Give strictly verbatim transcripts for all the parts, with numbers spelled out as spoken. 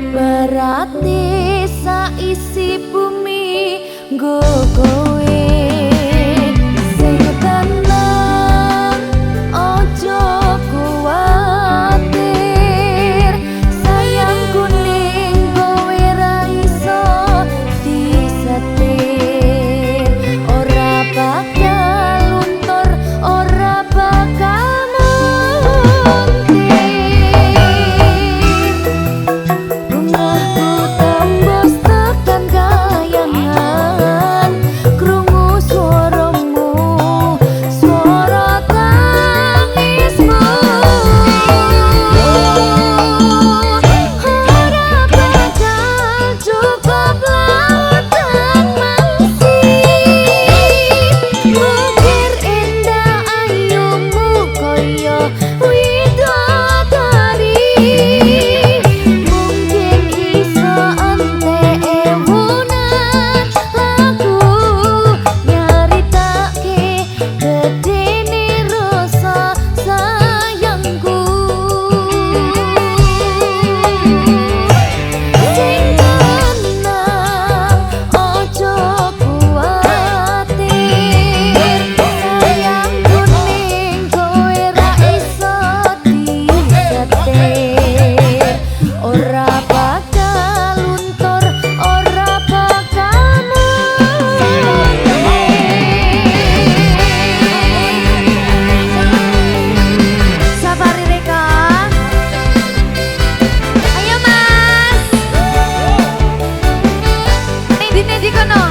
Berarti saisi bumi nggo kowe sing tenang ojo kuwatir sayang kuning kowe ra iso disetir ora bakal luntur ora bakal muntir rumahku tembus tekan kayangan krungu suaramu suara tangismu ora bakal cukup lautan mangsi ukir indah ayumu koyo widodari mungkin iso ente ewunan lagu nyaritake gedene rasa sayangku sing tenang ojo kuwatir sayang kuning kowe ra iso disetir ora bakal luntur ora bakal muntir Safari Reka ayo mas ning dine di kono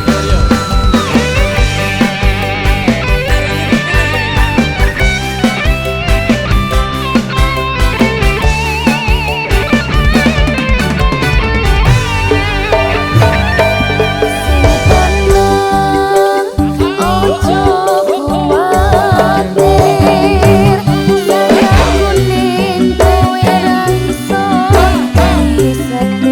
ojo kuwatir sayang kuning kowe ra iso disetir